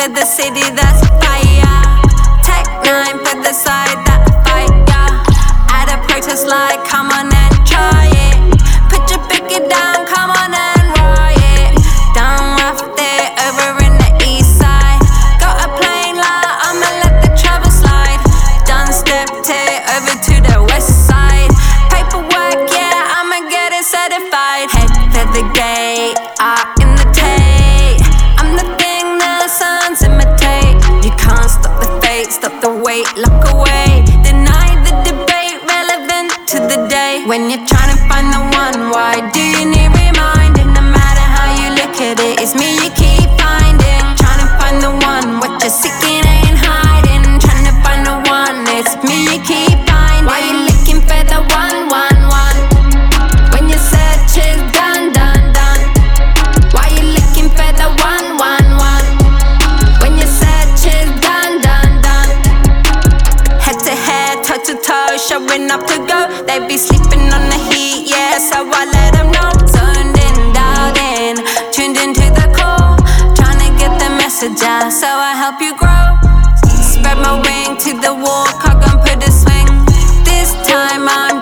for the city that's fire. Tech 9 for the side that fight, yeah. At a protest like, come on and try it. Put your picket down, come on and riot. Down rough there, over in the east side. Got a plane like, I'ma let the travel slide. Done stepped it over to the west side. Paperwork, yeah, I'ma get it certified. Head for the gate, in the tape. I'm the thing the sons imitate. You can't stop the fate, stop the wait, lock away. Deny the debate, relevant to the day. When you're trying to find the one, why do you need reminding? No matter how you look at it, it's me you keep finding. Trying to find the one, what you're seeking ain't hiding. Trying to find the one, it's me you keep finding. Why you looking for the one, one, one? When your search is done, done, done. Why you looking for the one, one, one? When your search is done, done, done. Head to head, toe to toe, showing up to go. They be sleeping on the heat, yeah, so I let them know. Zoned in, dialed in, tuned into the call. Trying to get the message out, so I help you grow. Spread my wing to the wall, cock and put a swing. This time I'm